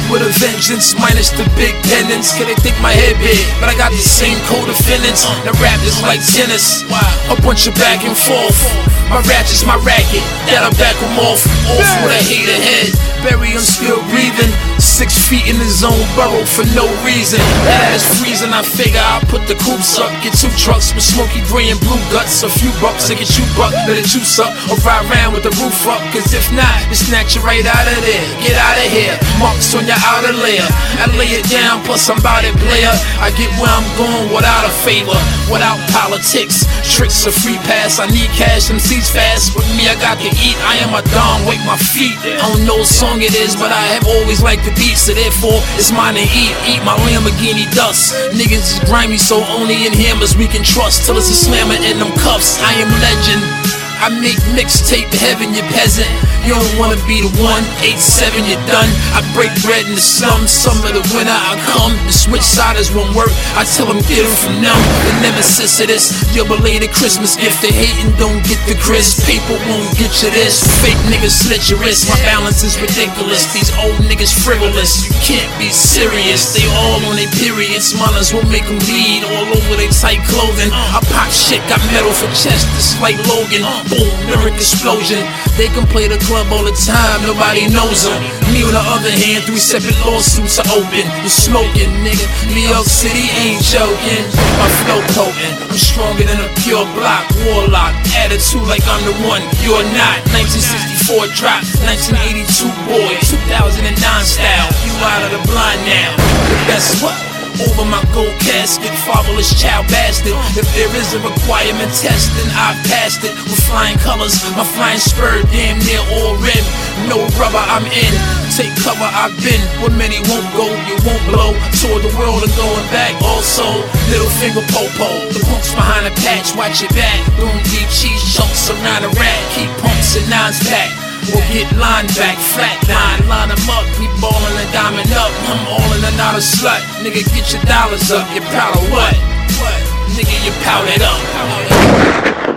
with a vengeance, minus the big pendants. Cause they think my head big, but I got the same code of feelings. The rap is like tennis, a bunch of back and forth. My ratchet's my racket, that'll back them off with a hater head. Bury him still breathing, 6 feet in his own burrow for no reason. That ass freezing, I figure I'll put the coops up. Get 2 trucks with smoky gray and blue guts. A few bucks to get you buck, let it juice up. Or ride around with the roof up, cause if not, it's snatch you right out of there. Get out of here, marks on your outer layer. I lay it down, plus I'm about it, player. I get where I'm going without a favor, without politics. Tricks a free pass, I need cash, them seats fast. With me, I got to eat, I am a don, wake my feet. I don't know what song it is, but I have always liked the beat, so therefore it's mine to eat. Eat my Lamborghini dust. Niggas is grimy, so only in hammers we can trust. Till it's a slammer in them cuffs. I am legend. I make mixtape heaven, you peasant. You don't wanna be the one, 8-7, you're done. I break bread in the slums, summer the winter I come. The switch siders won't work, I tell them get them from them. The nemesis of this, your belated Christmas gift. They hating, don't get the crisp. Paper won't get you this. Fake niggas slit your wrist, my balance is ridiculous. These old niggas frivolous, you can't be serious. They all on their periods, smilers will make them bleed all over their tight clothing. I pop shit, got metal for chest, just like Logan. Boom, lyric explosion. They can play the club all the time, nobody knows them. Me on the other hand, 3 separate lawsuits are open. You're smoking, nigga, New York City ain't joking. My flow potent, I'm stronger than a pure block. Warlock, attitude like I'm the one, you're not. 1964 drop, 1982 boy, 2009 style. You out of the blind now. The best what? Over my gold casket, fatherless child bastard. If there is a requirement test, then I've passed it. With flying colors, my flying spur damn near all rim. No rubber, I'm in. Take cover, I've been where many won't go, you won't blow. Toward the world and going back also. Little finger popo, the punks behind the patch, watch your back. Don't leave cheese chunks around a rat. Keep pumps and 9s packed. Or get line back, flat line them up. We ballin' and diamond up. I'm all in and out of slut. Nigga, get your dollars up. You proud of what? Nigga, you powdered up.